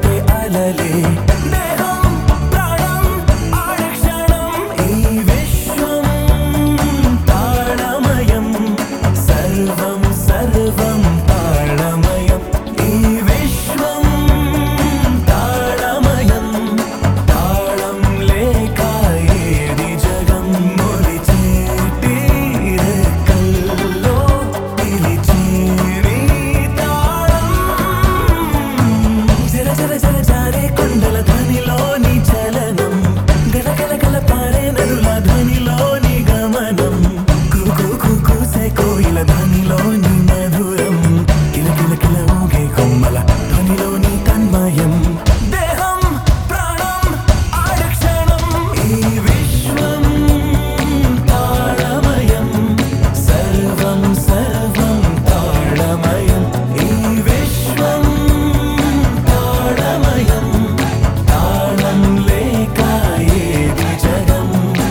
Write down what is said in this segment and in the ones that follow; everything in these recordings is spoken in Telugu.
తలబడితే అలలే దేహం ప్రాణం ఆరక్షణం ఈ విశ్వం తాళమయం సర్వం సర్వం తాళమయం ఈ విశ్వం తాళమయం తాళం లేక ఏది జగం మొలిచేటి రెక్కల్లో పిలిచేని తాళం జర జర జర జారే కొండల ధ్వనిలోని చలనం గలగల గల పారే నదుల ధ్వనిలోని గమనం కూసే కోయిల ధ్వనిలోని మధురం కిల కిల కిల ఊగే కొమ్మల ధ్వనిలోని తన్మయం దేహం ప్రాణం ఆరక్షణం ఈ విశ్వం తాళమయం సర్వం సర్వం తాళమయం ఈ విశ్వం తాళమయం తాళం లేక ఏది జగం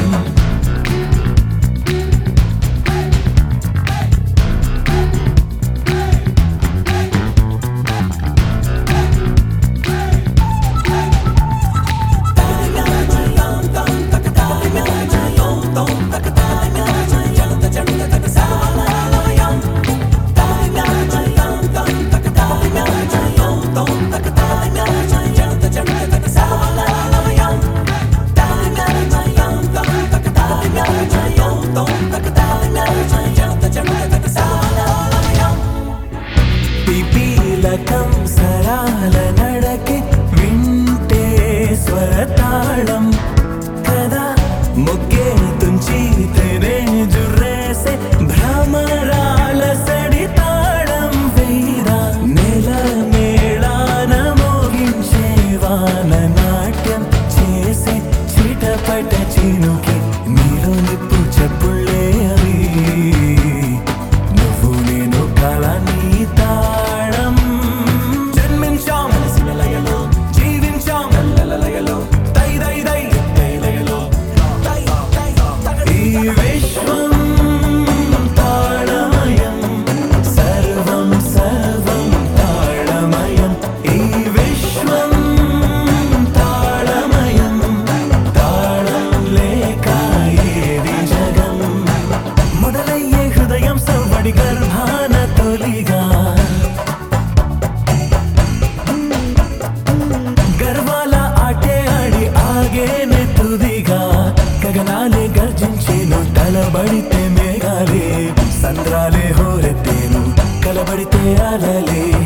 పిపీలకం సరాల నడకి వింటే స్వరతాళం కదా మొగ్గే తుంచి తెరే జుర్రేసే భ్రమరాల సడి తాళం వేదా నెల మేళాన మోగించే వాన నాట్యం చేసే చిటపట చినుకి నీలో నిప్పు చెప్పుళ్ళే అవి నువ్వు నేను కాలాన్ని తాళం జన్మించాం లయలో జీవించాం లయలో దై దై దై దై లయలో ఈ విశ్వం తాళమయం సర్వం సర్వం తాళమయం ఈ విశ్వం తాళమయం తాళం లేక ఏది జగం మొదలయ్యే హృదయం సవ్వడి గర్భాన తొలిగా గర్వాల ఆటే ఆడి ఆగేనే తుదిగా గగనాలే గర్జించేను తలబడితే మేఘాలే సంద్రాలే హోరెత్తేను కలబడితే అలలే